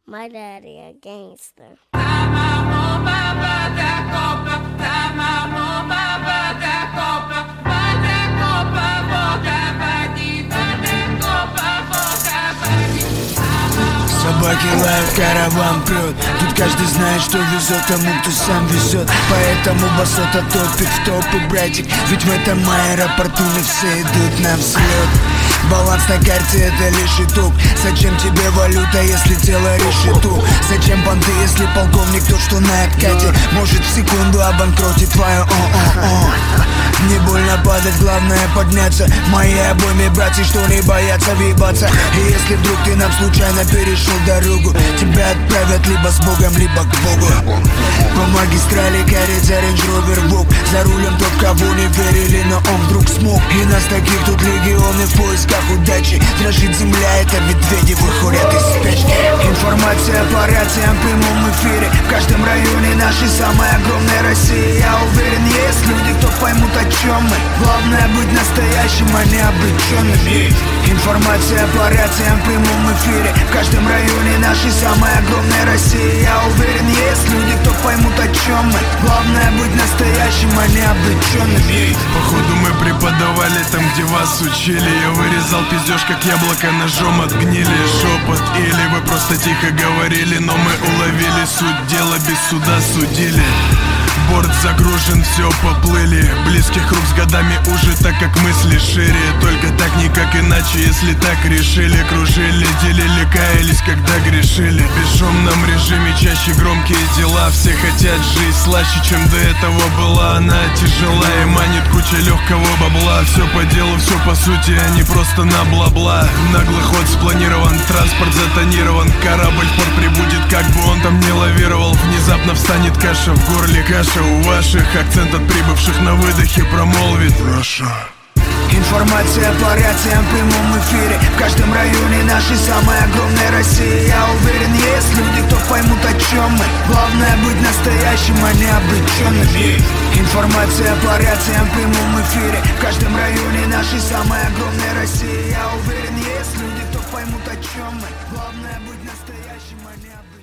My daddy a gangster. Собаки лают, караван прет. Тут каждый знает, что везет тому, кто сам везет. Поэтому басота топит в топы, братик. Ведь в этом аэропорту не все идут на взлет. Баланс на карте — это лишь итог. Зачем тебе валюта, если тело решету? Зачем банды, если полковник тот, что на откате? Может в секунду обанкротить твою Не больно падать, главное подняться. Мои обойме братья, что не боятся въебаться. И если вдруг ты нам случайно перешел дорогу, тебя отправят либо с Богом, либо к Богу. По магистрали корится Range Rover Vogue. За рулем тот, кого не верили, но он вдруг смог. И нас таких тут легионы в поисках удачи. Дрожит земля, это медведи выходят из спячки. Информация по рациям в прямом эфире. В каждом районе нашей самой огромной России. Я уверен, есть люди, кто поймут, о чем мы. Главное быть настоящим, а не обреченным. Информация по рациям в прямом эфире. В каждом районе нашей самой огромной России. Я уверен, есть люди, кто поймут, о чем мы. Главное быть настоящим, а не обреченным. Походу мы преподавали там, где вас учили. Я вырезал пиздеж, как яблоко ножом от гнили. Шепот или вы просто тихо говорили, но мы уловили суть дела, без суда судили. Борт загружен, все поплыли. Близких рук с годами уже, так как мысли шире. Только так, никак иначе, если так решили. Кружили, делили, каялись, когда грешили. В бесшумном режиме чаще громкие дела. Все хотят жизнь слаще, чем до этого была. Она тяжела и манит куча легкого бабла. Все по делу, все по сути, а не просто на бла-бла. Наглый ход спланирован, транспорт затонирован. Корабль в порт прибудет, как бы он там не лавировал. Внезапно встанет каша в горле, каша у ваших. Акцент от прибывших на выдохе промолвит Russia. Информация по рациям в прямом эфире. В каждом районе нашей самой огромной России. Я уверен, есть люди, кто поймут, о чем мы. Главное быть настоящим, а не обреченным. Информация по рациям в прямом эфире. В каждом районе нашей самой огромной России. Я уверен, есть люди, кто поймут, о чем мы. Главное быть настоящим, а не обреченным.